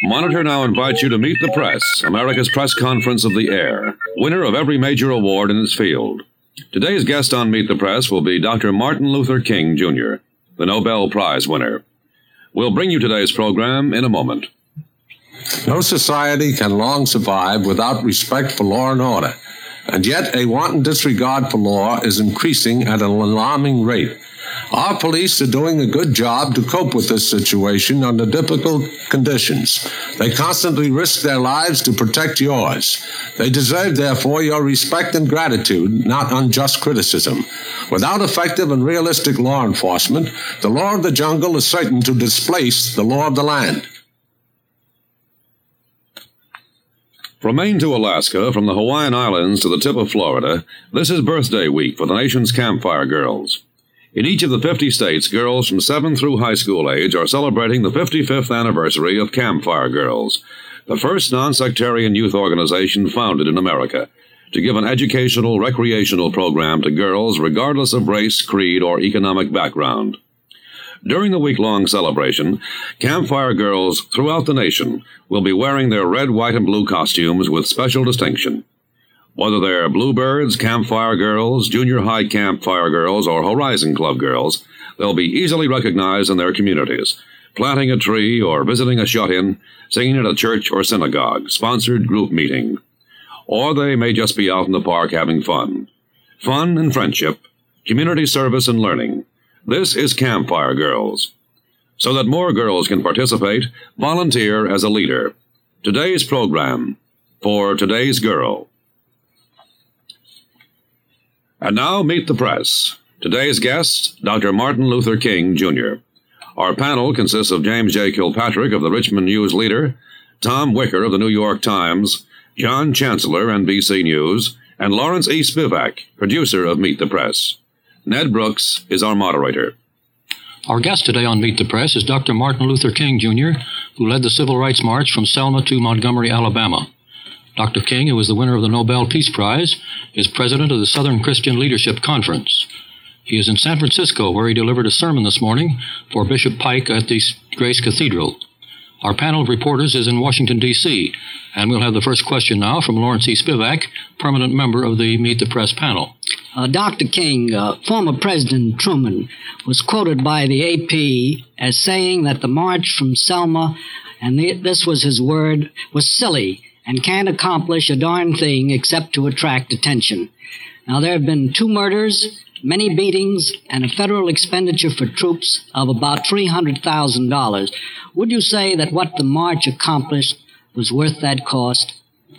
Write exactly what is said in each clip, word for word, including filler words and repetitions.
Monitor now invites you to meet the press, America's press conference of the air, winner of every major award in its field. Today's guest on Meet the Press will be Doctor Martin Luther King, Junior, the Nobel Prize winner. We'll bring you today's program in a moment. No society can long survive without respect for law and order, and yet a wanton disregard for law is increasing at an alarming rate. Our police are doing a good job to cope with this situation under difficult conditions. They constantly risk their lives to protect yours. They deserve, therefore, your respect and gratitude, not unjust criticism. Without effective and realistic law enforcement, the law of the jungle is certain to displace the law of the land. From Maine to Alaska, from the Hawaiian Islands to the tip of Florida, this is birthday week for the nation's Campfire Girls. In each of the fifty states, girls from seven through high school age are celebrating the fifty-fifth anniversary of Campfire Girls, the first non-sectarian youth organization founded in America, to give an educational, recreational program to girls regardless of race, creed, or economic background. During the week-long celebration, Campfire Girls throughout the nation will be wearing their red, white, and blue costumes with special distinction. Whether they're Bluebirds, Campfire Girls, Junior High Campfire Girls, or Horizon Club Girls, they'll be easily recognized in their communities, planting a tree or visiting a shut-in, singing at a church or synagogue, sponsored group meeting. Or they may just be out in the park having fun. Fun and friendship, community service and learning. This is Campfire Girls. So that more girls can participate, volunteer as a leader. Today's program, For Today's Girl. And now, Meet the Press. Today's guest, Doctor Martin Luther King, Junior Our panel consists of James J. Kilpatrick of the Richmond News-Leader, Tom Wicker of the New York Times, John Chancellor, N B C News, and Lawrence E. Spivak, producer of Meet the Press. Ned Brooks is our moderator. Our guest today on Meet the Press is Doctor Martin Luther King, Junior, who led the Civil Rights March from Selma to Montgomery, Alabama. Doctor King, who is the winner of the Nobel Peace Prize, is president of the Southern Christian Leadership Conference. He is in San Francisco, where he delivered a sermon this morning for Bishop Pike at the Grace Cathedral. Our panel of reporters is in Washington, D C, and we'll have the first question now from Lawrence E. Spivak, permanent member of the Meet the Press panel. Uh, Doctor King, uh, former President Truman was quoted by the A P as saying that the march from Selma, and the, this was his word, was silly and can't accomplish a darn thing except to attract attention. Now, there have been two murders, many beatings, and a federal expenditure for troops of about three hundred thousand dollars. Would you say that what the march accomplished was worth that cost?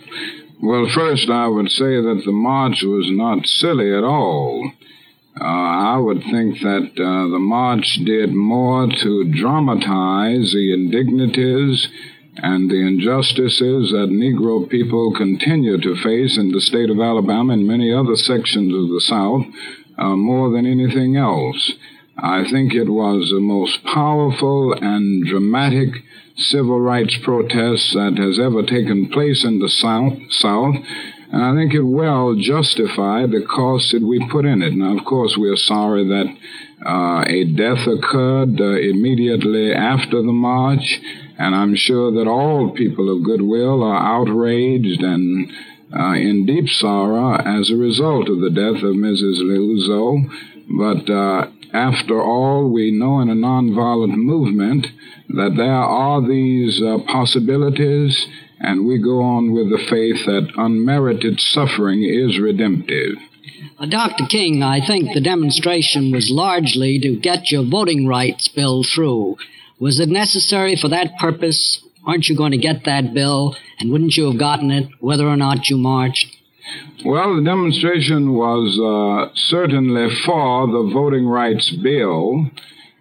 Well, first, I would say that the march was not silly at all. Uh, I would think that uh, the march did more to dramatize the indignities and the injustices that Negro people continue to face in the state of Alabama and many other sections of the South, uh, more than anything else. I think it was the most powerful and dramatic civil rights protest that has ever taken place in the South, South, and I think it well justified the cost that we put in it. Now, of course, we are sorry that uh, a death occurred uh, immediately after the march, and I'm sure that all people of goodwill are outraged and uh, in deep sorrow as a result of the death of Missus Liuzzo. But uh, after all, we know in a nonviolent movement that there are these uh, possibilities, and we go on with the faith that unmerited suffering is redemptive. Uh, Doctor King, I think the demonstration was largely to get your voting rights bill through. Was it necessary for that purpose? Aren't you going to get that bill? And wouldn't you have gotten it whether or not you marched? Well, the demonstration was uh, certainly for the voting rights bill.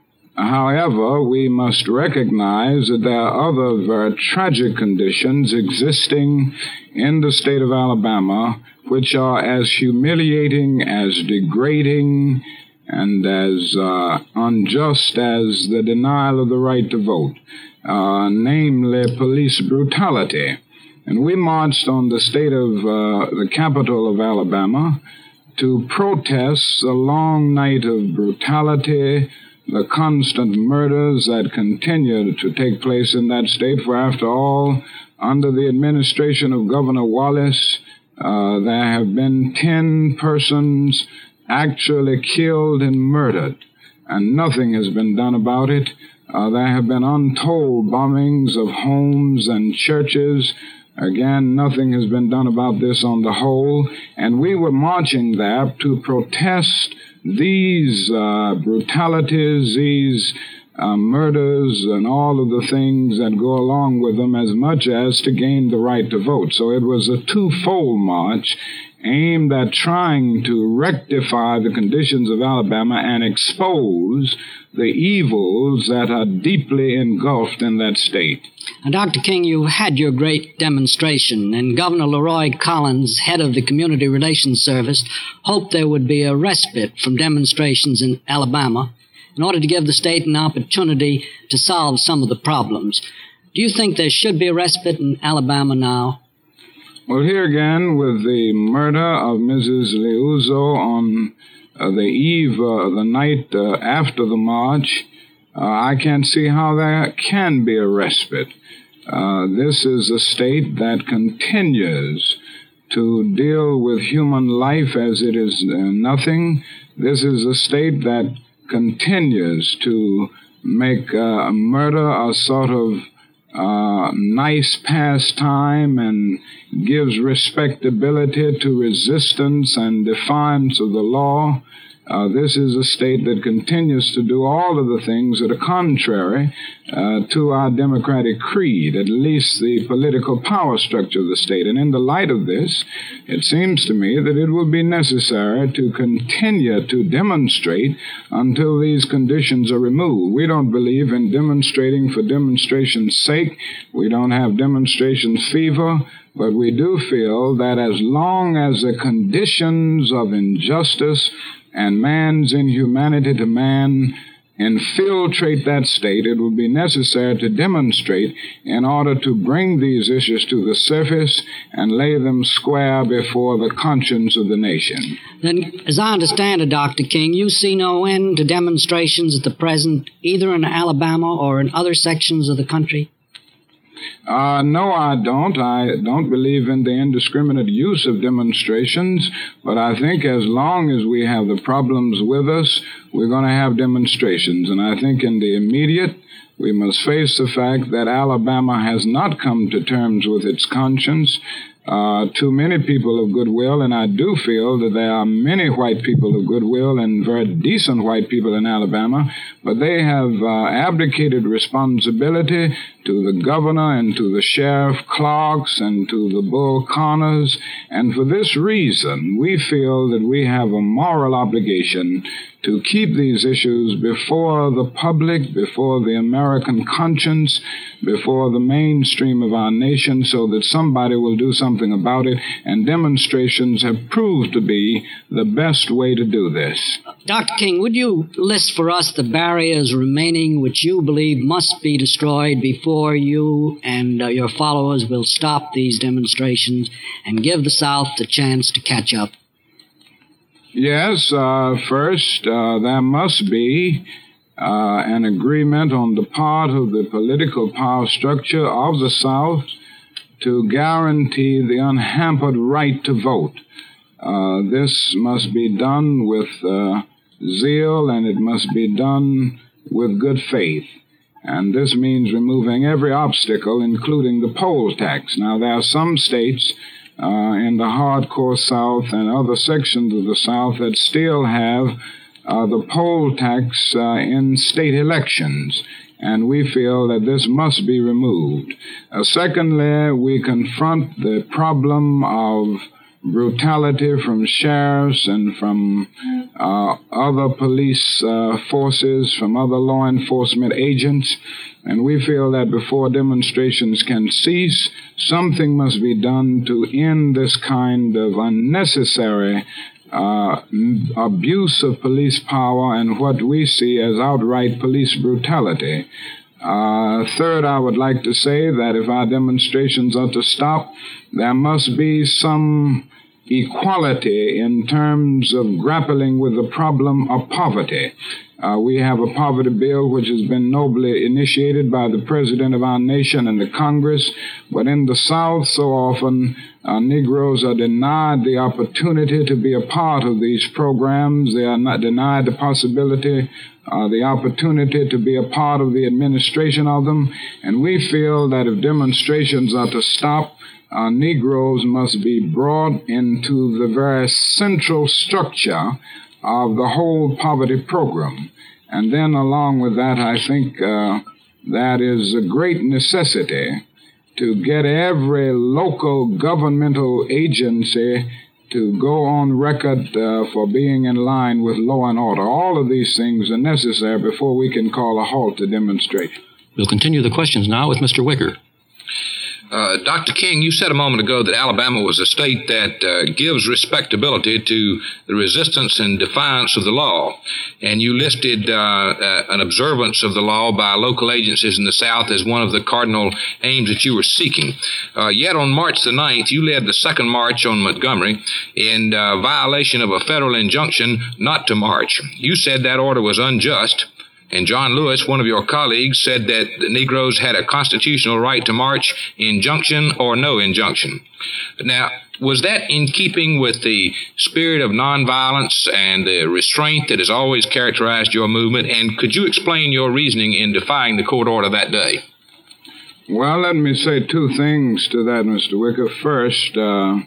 However, we must recognize that there are other very tragic conditions existing in the state of Alabama which are as humiliating, as degrading, and as uh, unjust as the denial of the right to vote, uh, namely police brutality. And we marched on the state of uh, the capital of Alabama to protest a long night of brutality, the constant murders that continue to take place in that state, for after all, under the administration of Governor Wallace, uh, there have been ten persons actually killed and murdered, and nothing has been done about it. Uh, there have been untold bombings of homes and churches. Again, nothing has been done about this on the whole, and we were marching there to protest these uh, brutalities, these uh, murders, and all of the things that go along with them, as much as to gain the right to vote. So it was a twofold march aimed at trying to rectify the conditions of Alabama and expose the evils that are deeply engulfed in that state. Now, Doctor King, you had your great demonstration, and Governor Leroy Collins, head of the Community Relations Service, hoped there would be a respite from demonstrations in Alabama in order to give the state an opportunity to solve some of the problems. Do you think there should be a respite in Alabama now? Well, here again, with the murder of Missus Liuzzo on uh, the eve, uh, the night uh, after the march, uh, I can't see how there can be a respite. Uh, this is a state that continues to deal with human life as it is uh, nothing. This is a state that continues to make uh, murder a sort of uh, nice pastime and gives respectability to resistance and defiance of the law. Uh, this is a state that continues to do all of the things that are contrary uh, to our democratic creed, at least the political power structure of the state. And in the light of this, it seems to me that it will be necessary to continue to demonstrate until these conditions are removed. We don't believe in demonstrating for demonstration's sake. We don't have demonstration fever. But we do feel that as long as the conditions of injustice and man's inhumanity to man infiltrate that state, it will be necessary to demonstrate in order to bring these issues to the surface and lay them square before the conscience of the nation. Then, as I understand it, Doctor King, you see no end to demonstrations at the present, either in Alabama or in other sections of the country? Uh, no, I don't. I don't believe in the indiscriminate use of demonstrations, but I think as long as we have the problems with us, we're going to have demonstrations. And I think in the immediate, we must face the fact that Alabama has not come to terms with its conscience. Uh, too many people of goodwill, and I do feel that there are many white people of goodwill and very decent white people in Alabama, but they have uh, abdicated responsibility to the governor and to the sheriff clerks and to the Bull Connors, and for this reason, we feel that we have a moral obligation to keep these issues before the public, before the American conscience, before the mainstream of our nation, so that somebody will do something about it, and demonstrations have proved to be the best way to do this. Doctor King, would you list for us the barriers remaining which you believe must be destroyed before you and uh, your followers will stop these demonstrations and give the South the chance to catch up? Yes, uh, first, uh, there must be uh, an agreement on the part of the political power structure of the South to guarantee the unhampered right to vote. Uh, this must be done with uh, zeal, and it must be done with good faith. And this means removing every obstacle, including the poll tax. Now, there are some states Uh, in the hardcore South and other sections of the South that still have uh, the poll tax uh, in state elections, and we feel that this must be removed. Uh, secondly, we confront the problem of brutality from sheriffs and from uh, other police uh, forces, from other law enforcement agents, and we feel that before demonstrations can cease, something must be done to end this kind of unnecessary uh, abuse of police power and what we see as outright police brutality. Uh, third, I would like to say that if our demonstrations are to stop, there must be some equality in terms of grappling with the problem of poverty. Uh, we have a poverty bill which has been nobly initiated by the President of our nation and the Congress. But in the South, so often, uh, Negroes are denied the opportunity to be a part of these programs. They are not denied the possibility, uh, the opportunity to be a part of the administration of them. And we feel that if demonstrations are to stop, uh, Negroes must be brought into the very central structure of the whole poverty program. And then along with that, I think uh, that is a great necessity to get every local governmental agency to go on record uh, for being in line with law and order. All of these things are necessary before we can call a halt to demonstration. We'll continue the questions now with Mister Wicker. Uh, Doctor King, you said a moment ago that Alabama was a state that uh, gives respectability to the resistance and defiance of the law, and you listed uh, uh, an observance of the law by local agencies in the South as one of the cardinal aims that you were seeking. Uh, yet on March the ninth, you led the second march on Montgomery in uh, violation of a federal injunction not to march. You said that order was unjust. And John Lewis, one of your colleagues, said that the Negroes had a constitutional right to march, injunction or no injunction. Now, was that in keeping with the spirit of nonviolence and the restraint that has always characterized your movement? And could you explain your reasoning in defying the court order that day? Well, let me say two things to that, Mister Wicker. First, uh,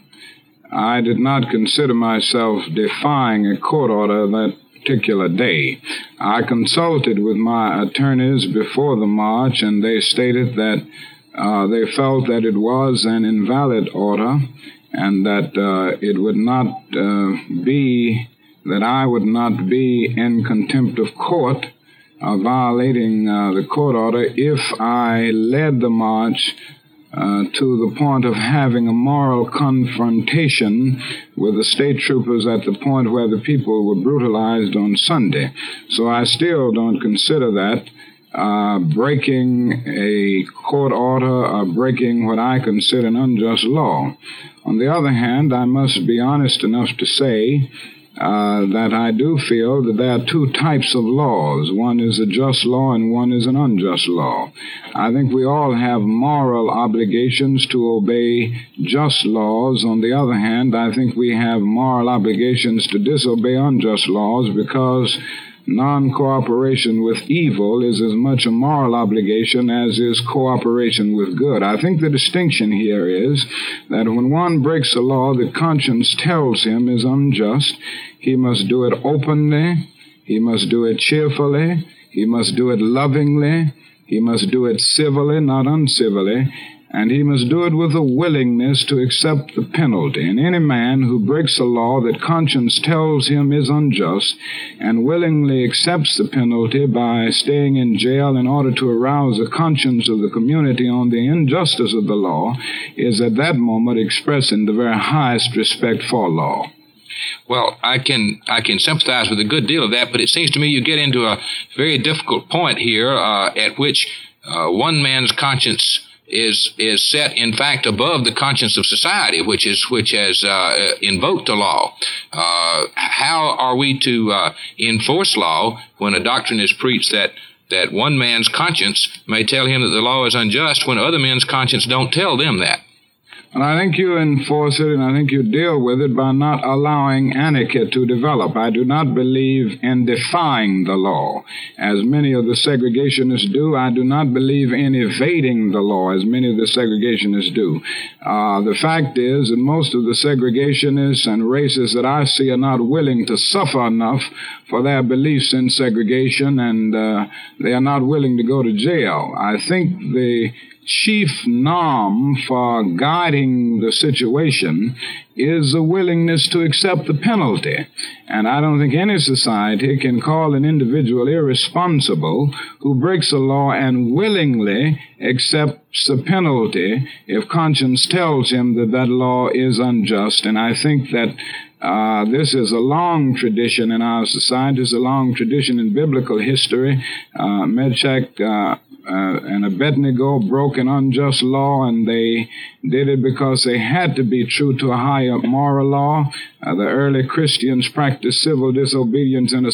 I did not consider myself defying a court order that particular day. I consulted with my attorneys before the march, and they stated that uh, they felt that it was an invalid order and that uh, it would not uh, be, that I would not be in contempt of court uh, violating uh, the court order if I led the march Uh, to the point of having a moral confrontation with the state troopers at the point where the people were brutalized on Sunday. So I still don't consider that uh, breaking a court order or breaking what I consider an unjust law. On the other hand, I must be honest enough to say Uh, that I do feel that there are two types of laws. One is a just law and one is an unjust law. I think we all have moral obligations to obey just laws. On the other hand, I think we have moral obligations to disobey unjust laws because non-cooperation with evil is as much a moral obligation as is cooperation with good. I think the distinction here is that when one breaks a law that conscience tells him is unjust, he must do it openly, he must do it cheerfully, he must do it lovingly, he must do it civilly, not uncivilly, and he must do it with a willingness to accept the penalty. And any man who breaks a law that conscience tells him is unjust and willingly accepts the penalty by staying in jail in order to arouse the conscience of the community on the injustice of the law is at that moment expressing the very highest respect for law. Well, I can I can sympathize with a good deal of that, but it seems to me you get into a very difficult point here uh, at which uh, one man's conscience is is set, in fact, above the conscience of society, which is which has uh, invoked the law. Uh, how are we to uh, enforce law when a doctrine is preached that that one man's conscience may tell him that the law is unjust when other men's conscience don't tell them that? And I think you enforce it, and I think you deal with it by not allowing anarchy to develop. I do not believe in defying the law, as many of the segregationists do. I do not believe in evading the law, as many of the segregationists do. Uh, the fact is that most of the segregationists and racists that I see are not willing to suffer enough for their beliefs in segregation, and uh, they are not willing to go to jail. I think the chief norm for guiding the situation is a willingness to accept the penalty. And I don't think any society can call an individual irresponsible who breaks a law and willingly accepts the penalty if conscience tells him that that law is unjust. And I think that Uh, this is a long tradition in our society. It's a long tradition in biblical history. Uh, Meshach uh, uh, and Abednego broke an unjust law, and they did it because they had to be true to a higher moral law. Uh, the early Christians practiced civil disobedience in a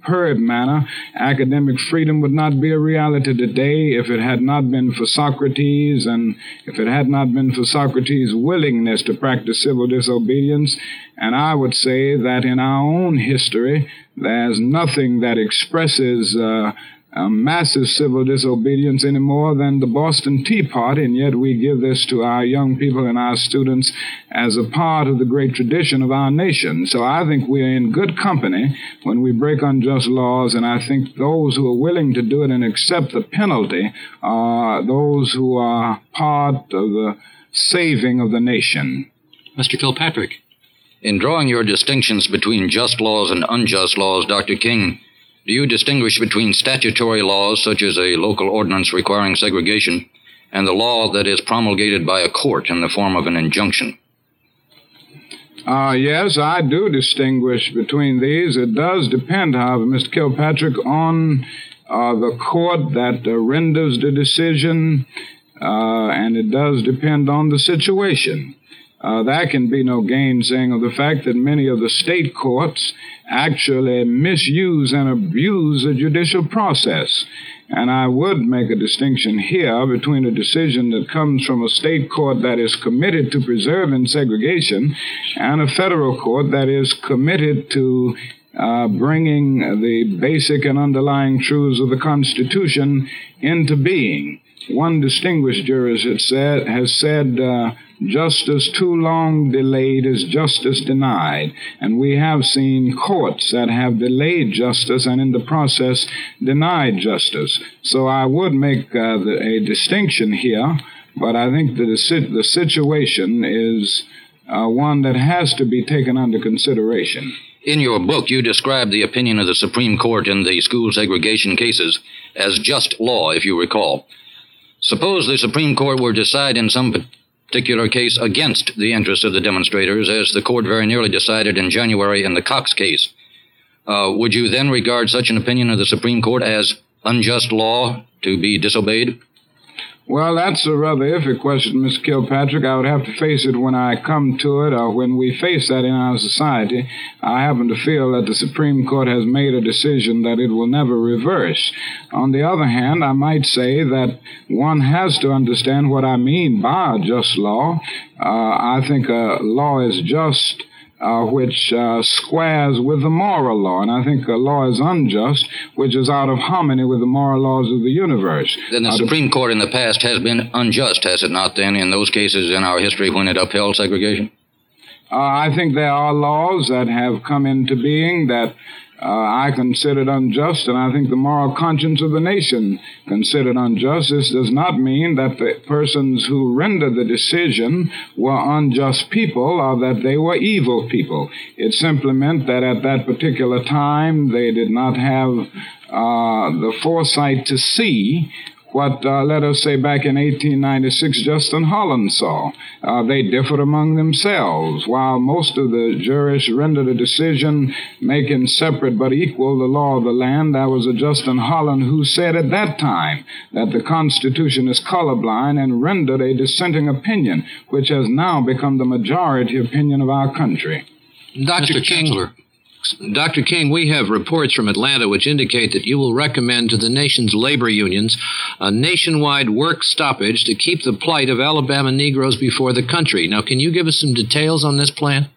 superb manner, academic freedom would not be a reality today if it had not been for Socrates, and if it had not been for Socrates' willingness to practice civil disobedience. And I would say that in our own history, there's nothing that expresses uh, a massive civil disobedience any more than the Boston Tea Party, and yet we give this to our young people and our students as a part of the great tradition of our nation. So I think we're in good company when we break unjust laws, and I think those who are willing to do it and accept the penalty are those who are part of the saving of the nation. Mister Kilpatrick. In drawing your distinctions between just laws and unjust laws, Doctor King, do you distinguish between statutory laws, such as a local ordinance requiring segregation, and the law that is promulgated by a court in the form of an injunction? Uh, yes, I do distinguish between these. It does depend, however, Mister Kilpatrick, on uh, the court that uh, renders the decision, uh, and it does depend on the situation. Uh, there can be no gainsaying of the fact that many of the state courts actually misuse and abuse the judicial process. And I would make a distinction here between a decision that comes from a state court that is committed to preserving segregation and a federal court that is committed to uh, bringing the basic and underlying truths of the Constitution into being. One distinguished jurist has said, has said uh, justice too long delayed is justice denied. And we have seen courts that have delayed justice and in the process denied justice. So I would make uh, the, a distinction here, but I think that the, the situation is uh, one that has to be taken under consideration. In your book, you describe the opinion of the Supreme Court in the school segregation cases as just law, if you recall. Suppose the Supreme Court were to decide in some particular case against the interests of the demonstrators, as the court very nearly decided in January in the Cox case. Uh, would you then regard such an opinion of the Supreme Court as unjust law to be disobeyed? Well, that's a rather iffy question, Mister Kilpatrick. I would have to face it when I come to it, or when we face that in our society. I happen to feel that the Supreme Court has made a decision that it will never reverse. On the other hand, I might say that one has to understand what I mean by a just law. Uh, I think a law is just Uh, which uh, squares with the moral law. And I think a law is unjust, which is out of harmony with the moral laws of the universe. Then the uh, Supreme Court in the past has been unjust, has it not, then, in those cases in our history when it upheld segregation? Uh, I think there are laws that have come into being that uh, I considered unjust, and I think the moral conscience of the nation considered unjust. This does not mean that the persons who rendered the decision were unjust people or that they were evil people. It simply meant that at that particular time they did not have uh, the foresight to see what, uh, let us say, back in eighteen ninety-six, Justin Holland saw. Uh, they differed among themselves. While most of the jurists rendered a decision making separate but equal the law of the land, there was a Justin Holland who said at that time that the Constitution is colorblind and rendered a dissenting opinion, which has now become the majority opinion of our country. Doctor King, Chancellor. Doctor King, we have reports from Atlanta which indicate that you will recommend to the nation's labor unions a nationwide work stoppage to keep the plight of Alabama Negroes before the country. Now, can you give us some details on this plan?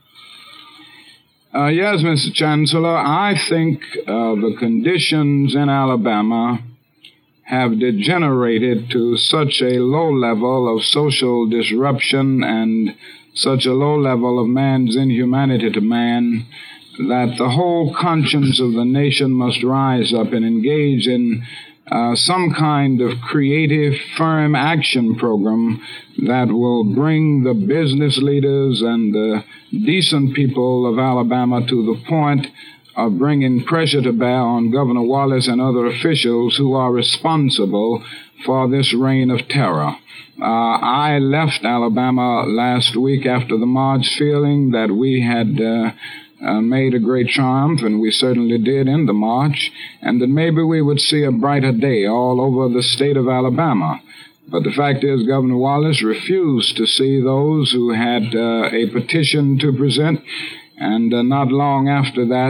Uh, yes, Mister Chancellor. I think uh, the conditions in Alabama have degenerated to such a low level of social disruption and such a low level of man's inhumanity to man that the whole conscience of the nation must rise up and engage in uh, some kind of creative, firm action program that will bring the business leaders and the decent people of Alabama to the point of bringing pressure to bear on Governor Wallace and other officials who are responsible for this reign of terror. Uh, I left Alabama last week after the march feeling that we had uh, Uh, made a great triumph, and we certainly did in the march, and that maybe we would see a brighter day all over the state of Alabama. But the fact is, Governor Wallace refused to see those who had uh, a petition to present, and uh, not long after that,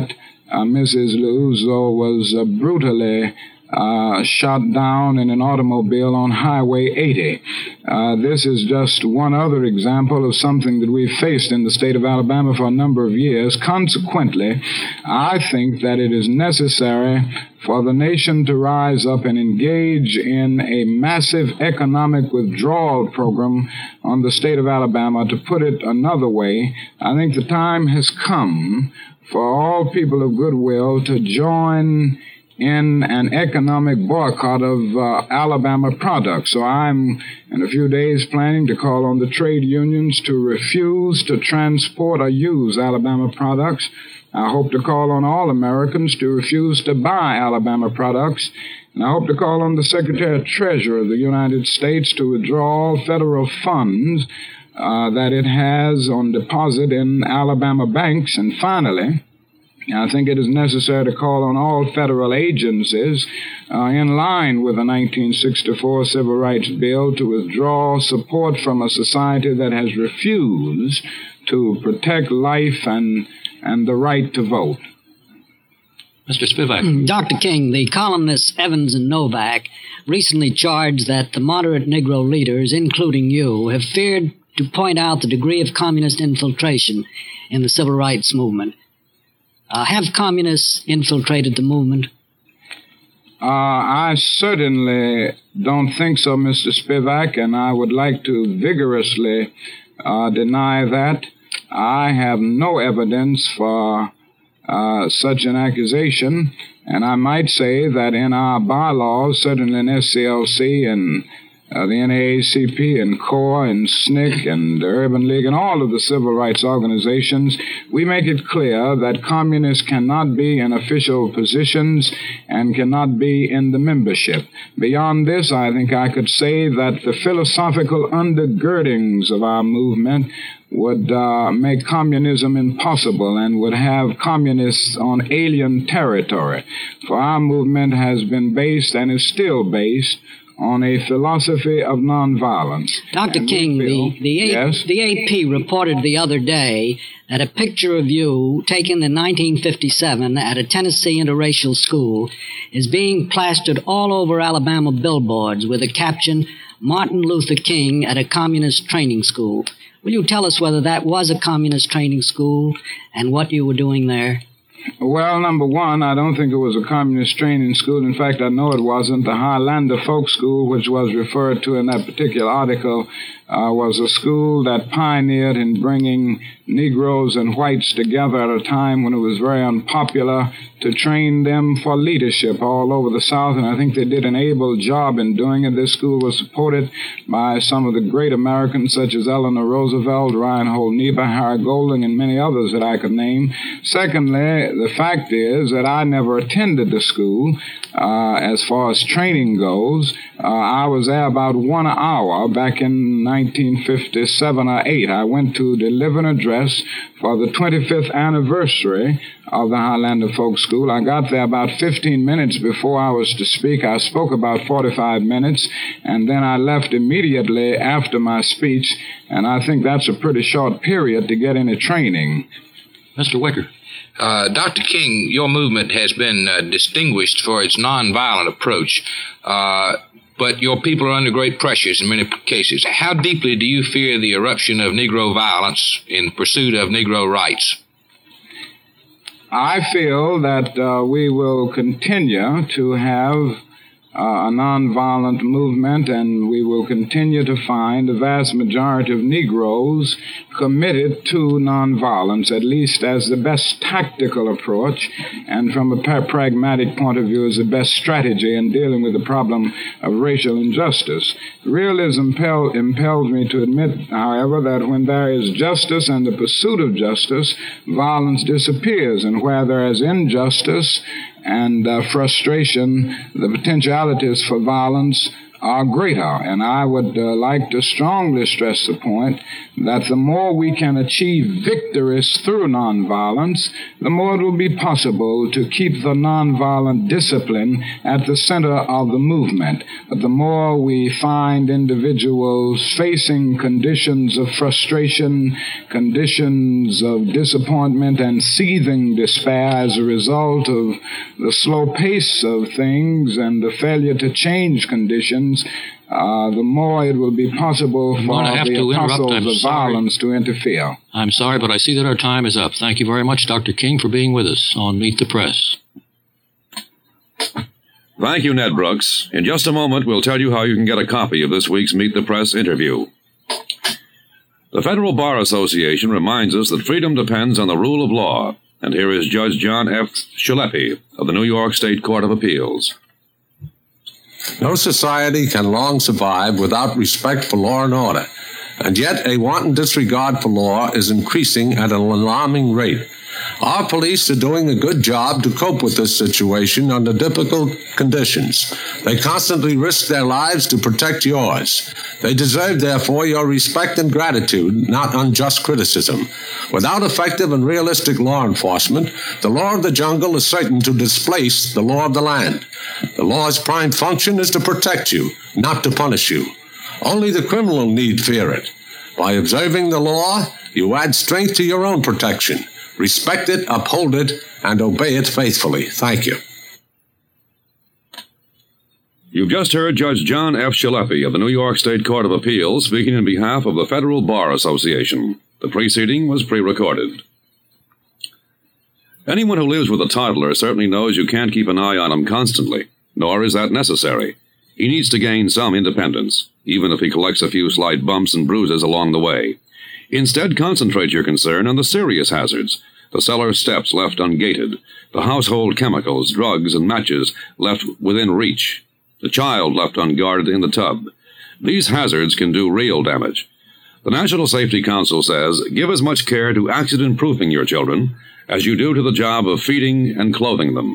uh, Missus Liuzzo was uh, brutally Uh, shot down in an automobile on Highway eighty. Uh, this is just one other example of something that we've faced in the state of Alabama for a number of years. Consequently, I think that it is necessary for the nation to rise up and engage in a massive economic withdrawal program on the state of Alabama. To put it another way, I think the time has come for all people of goodwill to join in an economic boycott of uh, Alabama products. So I'm, in a few days, planning to call on the trade unions to refuse to transport or use Alabama products. I hope to call on all Americans to refuse to buy Alabama products. And I hope to call on the Secretary of Treasury of the United States to withdraw all federal funds uh, that it has on deposit in Alabama banks. And finally, I think it is necessary to call on all federal agencies uh, in line with the nineteen sixty-four Civil Rights Bill to withdraw support from a society that has refused to protect life and, and the right to vote. Mister Spivak. Doctor King, the columnists Evans and Novak recently charged that the moderate Negro leaders, including you, have feared to point out the degree of communist infiltration in the civil rights movement. Uh, have communists infiltrated the movement? Uh, I certainly don't think so, Mister Spivak, and I would like to vigorously uh, deny that. I have no evidence for uh, such an accusation, and I might say that in our bylaws, certainly in S C L C and Uh, the N double A C P and CORE and S N C C and the Urban League and all of the civil rights organizations, we make it clear that communists cannot be in official positions and cannot be in the membership. Beyond this, I think I could say that the philosophical undergirdings of our movement would uh, make communism impossible and would have communists on alien territory. For our movement has been based and is still based on a philosophy of nonviolence. Doctor King, feel, the, the, yes? the A P reported the other day that a picture of you taken in nineteen fifty-seven at a Tennessee interracial school is being plastered all over Alabama billboards with the caption, Martin Luther King at a communist training school. Will you tell us whether that was a communist training school and what you were doing there? Well, number one, I don't think it was a communist training school. In fact, I know it wasn't. The Highlander Folk School, which was referred to in that particular article, uh, was a school that pioneered in bringing Negroes and whites together at a time when it was very unpopular to train them for leadership all over the South, and I think they did an able job in doing it. This school was supported by some of the great Americans such as Eleanor Roosevelt, Reinhold Niebuhr, Harry Golding, and many others that I could name. Secondly, the fact is that I never attended the school. Uh, as far as training goes, uh, I was there about one hour back in nineteen fifty-seven or eight. I went to deliver an address for the twenty-fifth anniversary of the Highlander Folk School. I got there about fifteen minutes before I was to speak. I spoke about forty-five minutes, and then I left immediately after my speech, and I think that's a pretty short period to get any training. Mister Wicker. Uh, Doctor King, your movement has been uh, distinguished for its nonviolent approach, uh, but your people are under great pressures in many cases. How deeply do you fear the eruption of Negro violence in pursuit of Negro rights? I feel that uh, we will continue to have Uh, a nonviolent movement, and we will continue to find the vast majority of Negroes committed to nonviolence, at least as the best tactical approach, and from a pra- pragmatic point of view, as the best strategy in dealing with the problem of racial injustice. Realism impel- impels me to admit, however, that when there is justice and the pursuit of justice, violence disappears, and where there is injustice and uh, frustration, the potentialities for violence are greater. And I would uh, like to strongly stress the point that the more we can achieve victories through nonviolence, the more it will be possible to keep the nonviolent discipline at the center of the movement. But the more we find individuals facing conditions of frustration, conditions of disappointment, and seething despair as a result of the slow pace of things and the failure to change conditions, uh, the more it will be possible for the apostles of violence to interfere. I'm sorry, but I see that our time is up. Thank you very much, Doctor King, for being with us on Meet the Press. Thank you, Ned Brooks. In just a moment, we'll tell you how you can get a copy of this week's Meet the Press interview. The Federal Bar Association reminds us that freedom depends on the rule of law. And here is Judge John F. Shileppi of the New York State Court of Appeals. No society can long survive without respect for law and order, and yet a wanton disregard for law is increasing at an alarming rate. Our police are doing a good job to cope with this situation under difficult conditions. They constantly risk their lives to protect yours. They deserve, therefore, your respect and gratitude, not unjust criticism. Without effective and realistic law enforcement, the law of the jungle is certain to displace the law of the land. The law's prime function is to protect you, not to punish you. Only the criminal need fear it. By observing the law, you add strength to your own protection. Respect it, uphold it, and obey it faithfully. Thank you. You've just heard Judge John F. Shileppi of the New York State Court of Appeals speaking in behalf of the Federal Bar Association. The preceding was pre-recorded. Anyone who lives with a toddler certainly knows you can't keep an eye on him constantly, nor is that necessary. He needs to gain some independence, even if he collects a few slight bumps and bruises along the way. Instead, concentrate your concern on the serious hazards, the cellar steps left ungated, the household chemicals, drugs, and matches left within reach, the child left unguarded in the tub. These hazards can do real damage. The National Safety Council says, give as much care to accident-proofing your children as you do to the job of feeding and clothing them.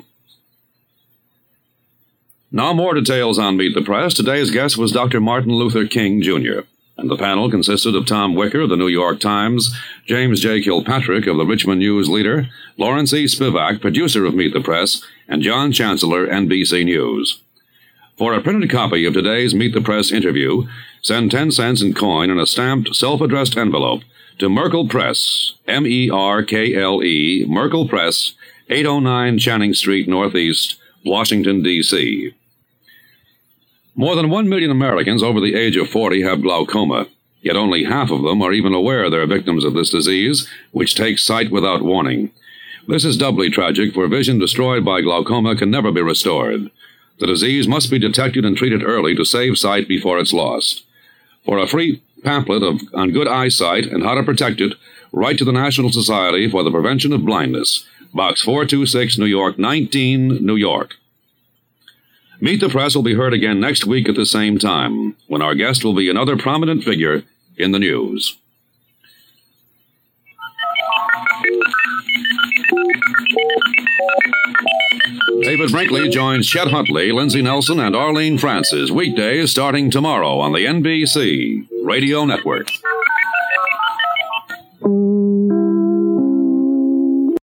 Now more details on Meet the Press. Today's guest was Doctor Martin Luther King, Junior, and the panel consisted of Tom Wicker of the New York Times, James J. Kilpatrick of the Richmond News Leader, Lawrence E. Spivak, producer of Meet the Press, and John Chancellor, N B C News. For a printed copy of today's Meet the Press interview, send ten cents in coin in a stamped, self-addressed envelope to Merkle Press, M E R K L E, Merkle Press, eight oh nine Channing Street, Northeast, Washington, D C More than one million Americans over the age of forty have glaucoma, yet only half of them are even aware they're victims of this disease, which takes sight without warning. This is doubly tragic, for vision destroyed by glaucoma can never be restored. The disease must be detected and treated early to save sight before it's lost. For a free pamphlet of, on good eyesight and how to protect it, write to the National Society for the Prevention of Blindness, Box four two six, New York nineteen, New York. Meet the Press will be heard again next week at the same time, when our guest will be another prominent figure in the news. David Brinkley joins Chet Huntley, Lindsey Nelson, and Arlene Francis weekdays starting tomorrow on the N B C Radio Network.